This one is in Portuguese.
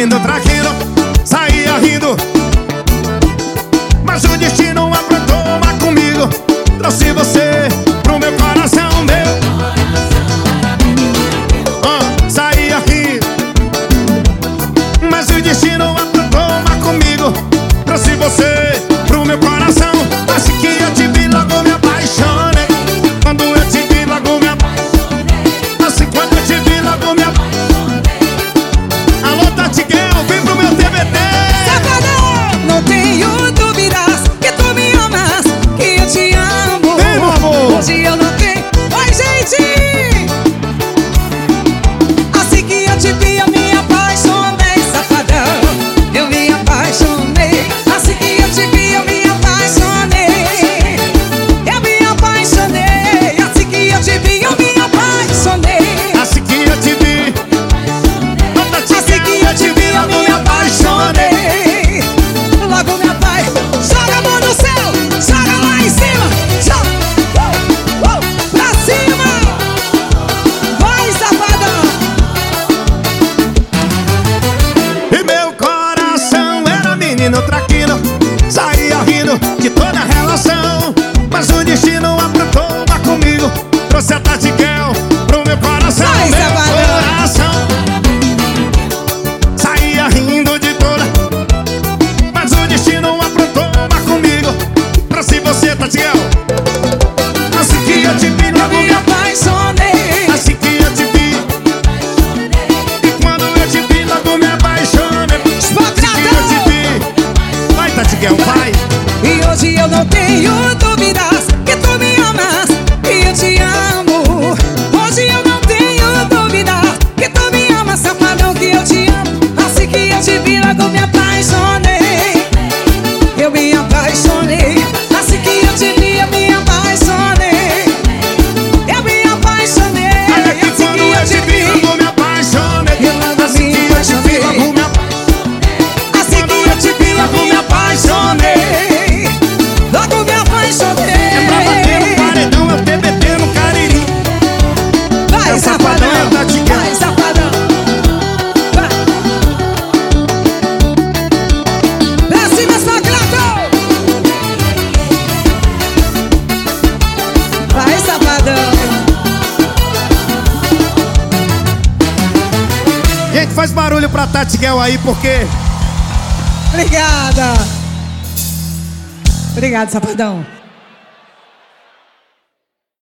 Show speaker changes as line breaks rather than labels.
menino traquino, saía rindo, mas o destino aprontou uma comigo. Trouxe você pro meu coração, meu. Saía rindo, mas o destino aprontou uma comigo. Trouxe você pro meu coração. Assim que eu te vi logo me apaixonei. Quando eu te vi logo me apaixonei. Assim quando eu te vi logo me apaixonei. Alô, Tatiguel, vem pro meu TBT.
Safadão, não tenho dúvidas que tu me amas, que eu te amo.
Vem, meu amor.
Hoje eu não tenho. Oi, gente! Assim que eu te vi eu me apaixonei. Safadão, eu me apaixonei. Assim que eu te vi eu me apaixonei. Eu me apaixonei. Assim que eu te vi eu me apaixonei.
Assim que eu te vi,
Assim que eu te vi eu me apaixonei. Logo me apaixonei. Joga a mão no céu, joga lá em cima, joga, pra cima. Vai, safadão.
e meu coração era menino traquino, saía rindo de toda a relação. Mas o destino aprontou uma comigo. Trouxe a Tatiguel pro meu coração.
Vai,
meu
safadão.
coração saía rindo de toda, mas o destino aprontou uma comigo. Trouxe você, Tatiguel. Assim que eu te vi logo
Me
me
apaixonei.
assim que eu te vi, e quando eu te vi logo me apaixonei. Assim que eu te vi, vai, Tatiguel, vai.
E hoje eu não tenho dúvidas que tu me amas, que eu te amo. Hoje eu não tenho dúvidas que tu me amas, safadão, que eu te amo. Assim que eu te vi logo me apaixonei. Eu me apaixonei. Assim que eu te vi eu me apaixonei. Eu me apaixonei.
Olha que
Assim
quando
que
eu te vi logo me apaixonei.
eu logo
Assim
me
que eu te vi logo me apaixonei.
Assim que eu te vi logo me apaixonei. Logo me apaixonei.
É pra bater no paredão, é o TBT no Cariri.
Vai,
É o safadão, é o Tatiguel.
Vai, safadão. Vai. Pra cima, sacrato. Vai, safadão.
Gente, faz barulho pra Tatiguel aí, porque
Obrigada. Obrigado, safadão.